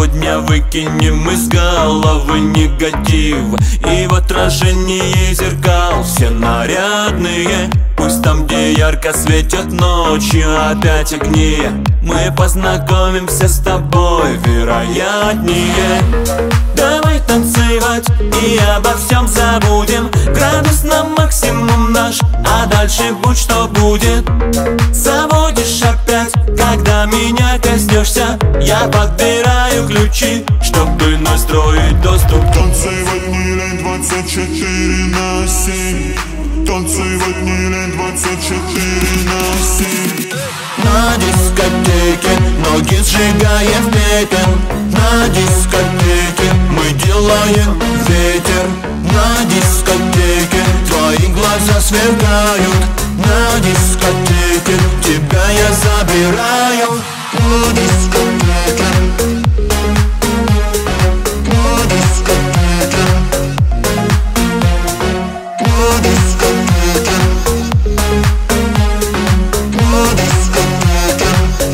Сегодня выкинем из головы негатив, и в отражении зеркал все нарядные. Пусть там, где ярко светят ночью опять огни, мы познакомимся с тобой вероятнее. Давай танцевать и обо всем забудем. Градус на максимум наш, а дальше будь что будет. Заводишь опять, когда меня коснешься. Я подбираю ключи, чтобы настроить доступ. Танцевать не лень 24/7. Танцевать не лень 24/7. На дискотеке ноги сжигаем в пепел. На дискотеке мы делаем ветер. На дискотеке твои глаза сверкают. На дискотеке тебя я забираю. На дискотеке. На дискотеке. На дискотеке. На дискотеке.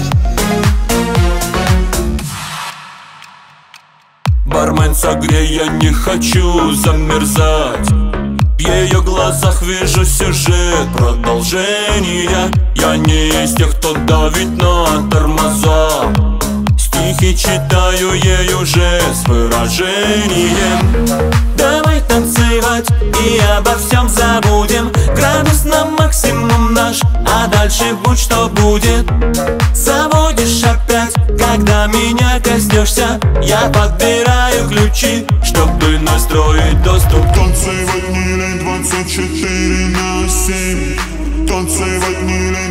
Бармен, согрей, я не хочу замерзать. В ее глазах вижу сюжет продолжения. Я не из тех, кто давит на тормоза. Стихи читаю ей уже с выражением. Давай танцевать и обо всем забудем. Градус на максимум наш, а дальше будь что будет. Заводишь опять, когда меня коснешься. Я подбираю ключи, чтобы настроить доступ. Танцевать не лень 24/7. Танцевать не лень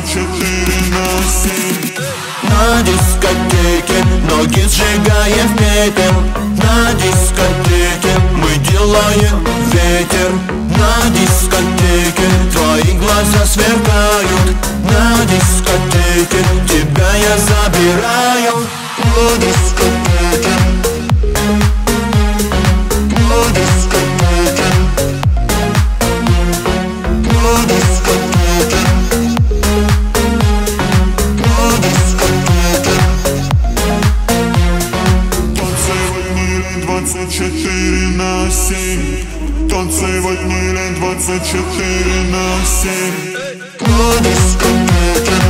24/7. На дискотеке ноги сжигаем в пепел. На дискотеке мы делаем ветер. На дискотеке твои глаза сверкают. На дискотеке тебя я забираю. На дискотеке. На дискотеке. На дискотеке. На дискотеке. Танцевать не лень 24/7. Танцевать не лень 24/7. На дискотеке.